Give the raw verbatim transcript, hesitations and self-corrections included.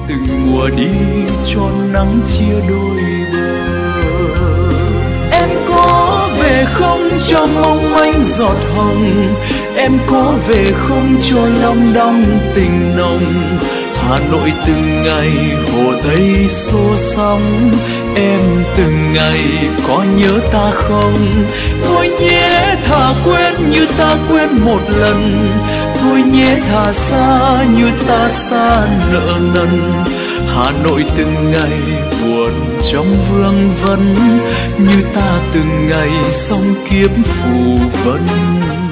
từng mùa đi cho nắng chia đôi bờ. Em có về không cho mong manh giọt hồng, em có về không cho lòng đong tình nồng. Hà Nội từng ngày Hồ Tây xô sóng, em từng ngày có nhớ ta không? Thôi nhé thà quên như ta quên một lần, thôi nhé thà xa như ta xa nợ nần. Hà Nội từng ngày buồn trong vương vấn, như ta từng ngày song kiếp phù vân.